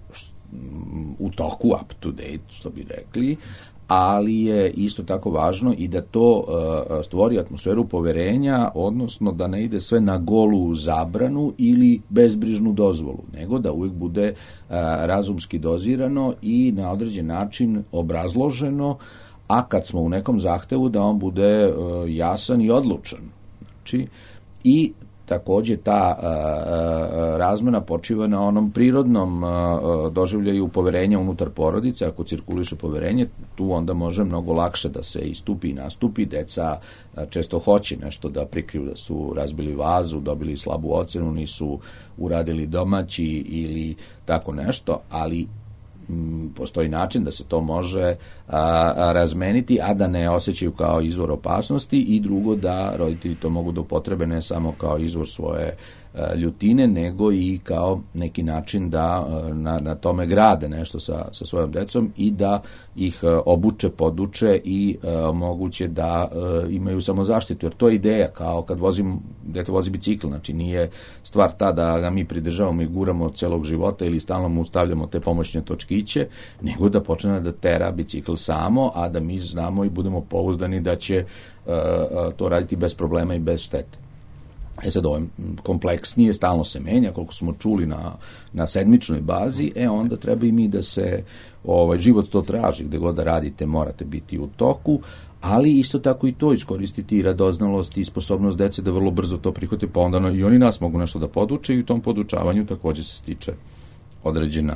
F: u toku, up to date, što bi rekli, ali je isto tako važno i da to uh, stvori atmosferu poverenja, odnosno da ne ide sve na golu zabranu ili bezbrižnu dozvolu, nego da uvijek bude uh, razumski dozirano i na određen način obrazloženo, a kad smo u nekom zahtevu da on bude uh, jasan i odlučan. Znači, i takođe ta a, a, razmena počiva na onom prirodnom a, doživljaju poverenja unutar porodice. Ako cirkuliše poverenje, tu onda može mnogo lakše da se istupi i nastupi. Deca a, često hoće nešto da prikriju, da su razbili vazu, dobili slabu ocenu, nisu uradili domaći ili tako nešto, ali postoji način da se to može a, a, razmeniti, a da ne osjećaju kao izvor opasnosti, i drugo da roditelji to mogu da upotrebe ne samo kao izvor svoje a, ljutine, nego i kao neki način da a, na, na tome grade nešto sa, sa svojom decom i da ih a, obuče, poduče i a, moguće da a, imaju samozaštitu, jer to je ideja, kao kad vozim, dete vozi bicikl, znači nije stvar ta da ga mi pridržavamo i guramo od celog života ili stalno mu stavljamo te pomoćne točkiće, nego da počne da tera bicikl samo, a da mi znamo i budemo pouzdani da će uh, uh, to raditi bez problema i bez štete. E sad, ovo je kompleksnije, stalno se menja, koliko smo čuli na, na sedmičnoj bazi, e onda treba i mi da se, ovaj, život to traži, gde god da radite morate biti u toku, ali isto tako i to iskoristiti i radoznalost i sposobnost dece da vrlo brzo to prihvate, pa onda i oni nas mogu nešto da poduče i u tom podučavanju takođe se stiče određena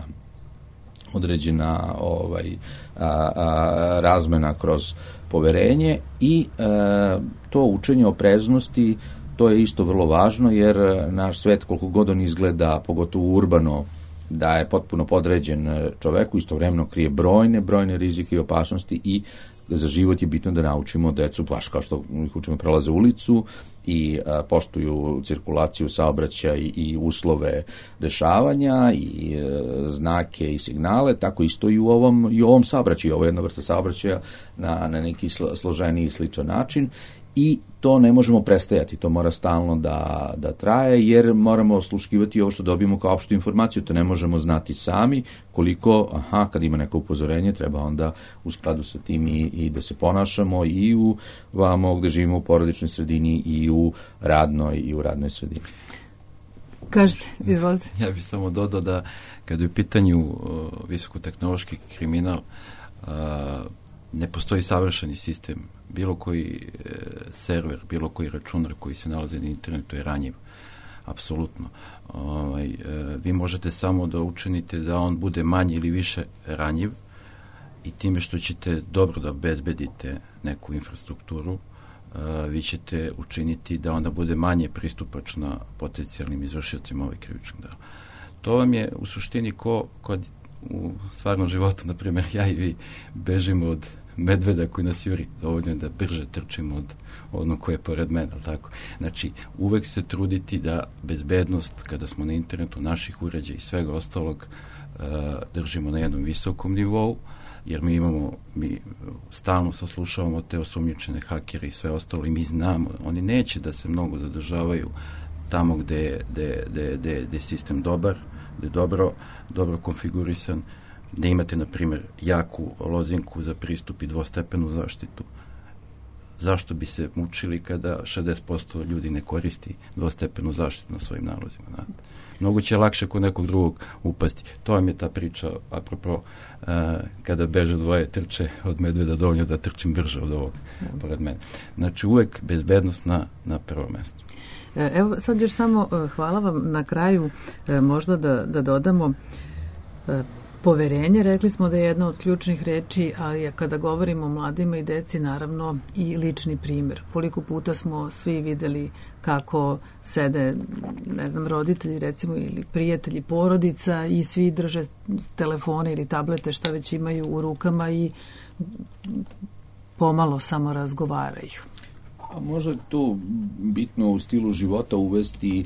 F: određena ovaj, a, a, razmena kroz poverenje i a, to učenje opreznosti, to je isto vrlo važno, jer naš svet, koliko god on izgleda, pogotovo urbano, da je potpuno podređen čoveku, istovremeno krije brojne, brojne rizike i opasnosti, i za život je bitno da naučimo decu, baš kao što ih učimo, prelaze ulicu i a, poštuju cirkulaciju, saobraćaj i, i uslove dešavanja i a, znake i signale, tako isto i u ovom, i u ovom saobraćaju. Ovo je jedna vrsta saobraćaja na, na neki složeniji i sličan način, i to ne možemo prestajati, to mora stalno da, da traje, jer moramo osluškivati ovo što dobijemo kao opštu informaciju, to ne možemo znati sami, koliko, aha, kad ima neko upozorenje, treba onda u skladu sa tim i, i da se ponašamo i u vamo gde živimo u porodičnoj sredini i u radnoj i u radnoj sredini.
A: Kažete, izvolite.
E: Ja bih samo dodao da kada je u pitanju uh, visokotehnološki kriminal, uh, ne postoji savršeni sistem. Bilo koji e, server, bilo koji računar koji se nalazi na internetu je ranjiv. Apsolutno. Ovaj, e, vi možete samo da učinite da on bude manje ili više ranjiv, i time što ćete dobro da obezbedite neku infrastrukturu, e, vi ćete učiniti da onda bude manje pristupačna potencijalnim izvršiocima ovih krivičnih dela. To vam je u suštini ko kod u stvarnom životu, na primjer, ja i vi bežimo od medveda koji nas juri, dovoljno da brže trčimo od onog koje je pored mene, tako? Znači, uvek se truditi da bezbednost, kada smo na internetu, naših uređaja i svega ostalog, držimo na jednom visokom nivou, jer mi imamo, mi stalno saslušavamo te osumnjičene hakere i sve ostalo i mi znamo, oni neće da se mnogo zadržavaju tamo gde, gde, gde, gde, gde je sistem dobar, gde je dobro, dobro konfigurisan, gde imate, na primjer, jaku lozinku za pristup i dvostepenu zaštitu. Zašto bi se mučili kada šezdeset posto ljudi ne koristi dvostepenu zaštitu na svojim nalozima? Znate? Mnogo će lakše kod nekog drugog upasti. To vam je ta priča, apropo, uh, kada beže dvoje trče od medveda dovoljno da trčim brže od ovog mm. pored mene. Znači, uvek bezbednost na, na prvo mesto.
A: Evo, sad još samo hvala vam na kraju, možda da, da dodamo poverenje. Rekli smo da je jedna od ključnih reči, ali kada govorimo o mladima i deci, naravno i lični primjer. Koliko puta smo svi videli kako sede, ne znam, roditelji recimo ili prijatelji, porodica i svi drže telefone ili tablete, šta već imaju u rukama i pomalo samo razgovaraju.
F: A možda je tu bitno u stilu života uvesti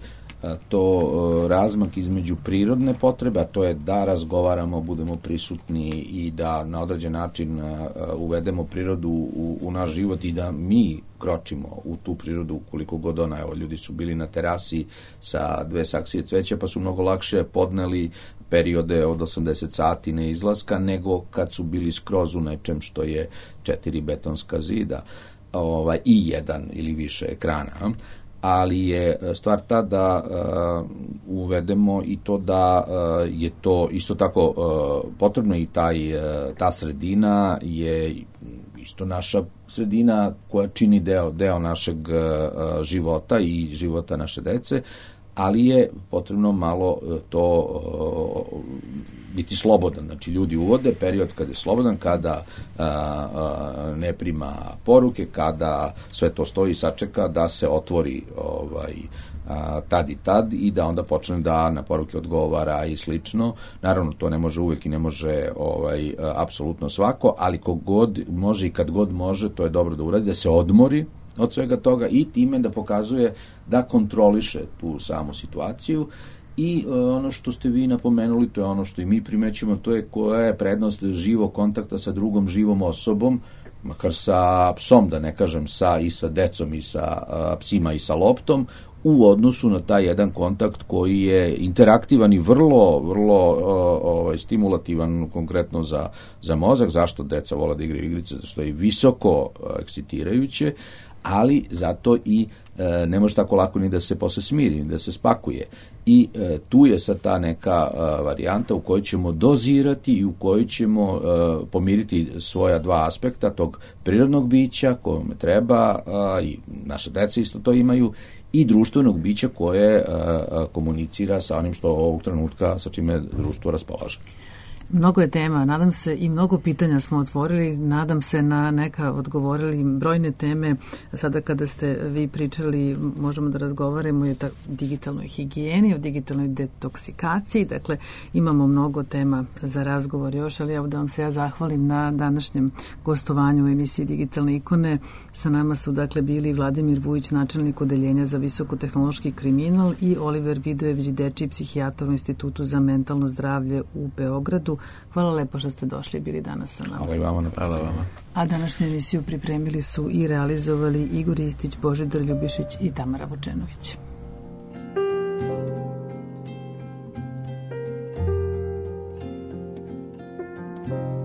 F: to razmak između prirodne potrebe, a to je da razgovaramo, budemo prisutni i da na određen način uvedemo prirodu u, u naš život i da mi kročimo u tu prirodu koliko god ona. Evo, ljudi su bili na terasi sa dve saksije cveća pa su mnogo lakše podneli periode od osamdeset sati neizlaska nego kad su bili skroz u nečem što je četiri betonska zida ovaj, i jedan ili više ekrana. Ali je stvar ta da uh, uvedemo i to da uh, je to isto tako uh, potrebno i taj, uh, ta sredina je isto naša sredina koja čini deo, deo našeg uh, života i života naše dece, ali je potrebno malo uh, to uh, biti slobodan. Znači, ljudi uvode period kada je slobodan, kada a, a, ne prima poruke, kada sve to stoji i sačeka da se otvori ovaj, a, tad i tad i da onda počne da na poruke odgovara i slično. Naravno, to ne može uvek i ne može ovaj, a, apsolutno svako, ali kogod može i kad god može, to je dobro da uradi, da se odmori od svega toga i time da pokazuje da kontroliše tu samu situaciju. I ono što ste vi napomenuli, to je ono što i mi primećujemo, to je koja je prednost živog kontakta sa drugom živom osobom, makar sa psom, da ne kažem sa i sa decom i sa a, psima i sa loptom, u odnosu na taj jedan kontakt koji je interaktivan i vrlo, vrlo ovaj, stimulativan konkretno za, za mozak. Zašto deca vole da igraju igrice? Zato što je visoko ekscitirajuće, ali zato i e, ne može tako lako ni da se posle smiri, ni da se spakuje. I e, tu je sad ta neka e, varijanta u kojoj ćemo dozirati i u kojoj ćemo e, pomiriti svoja dva aspekta tog prirodnog bića kome treba, a, i naše deca isto to imaju, i društvenog bića koje a, a, komunicira sa onim što ovog trenutka, sa čime društvo raspolaže.
A: Mnogo je tema, nadam se, i mnogo pitanja smo otvorili, nadam se na neka odgovorili brojne teme. Sada kada ste vi pričali, možemo da razgovaramo i o digitalnoj higijeni, o digitalnoj detoksikaciji, dakle imamo mnogo tema za razgovor još, ali evo da vam se ja zahvalim na današnjem gostovanju u emisiji Digitalne ikone. Sa nama su dakle bili Vladimir Vujić, načelnik odeljenja za visokotehnološki kriminal, i Oliver Vidojević, dečiji psihijatar u Institutu za mentalno zdravlje u Beogradu. Hvala lepo što ste došli i bili danas sa nama.
F: Hvala i vama. Hvala vama.
A: A današnju emisiju pripremili su i realizovali Igor Istić, Božidar Ljubišić i Tamara Vučenović.
J: Thank you.